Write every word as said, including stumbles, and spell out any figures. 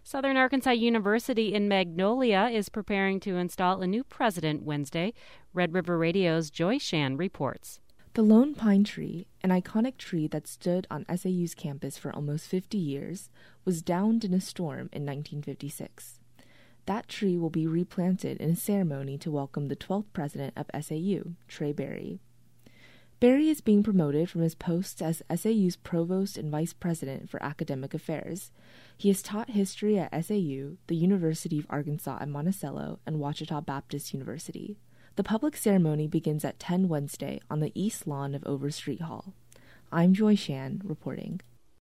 Southern Arkansas University in Magnolia is preparing to install a new president Wednesday. Red River Radio's Joy Shan reports. The Lone Pine Tree, an iconic tree that stood on S A U's campus for almost fifty years, was downed in a storm in nineteen fifty-six. That tree will be replanted in a ceremony to welcome the twelfth president of S A U, Trey Berry. Berry is being promoted from his post as S A U's provost and vice president for academic affairs. He has taught history at S A U, the University of Arkansas at Monticello, and Ouachita Baptist University. The public ceremony begins at ten Wednesday on the east lawn of Overstreet Hall. I'm Joy Shan, reporting.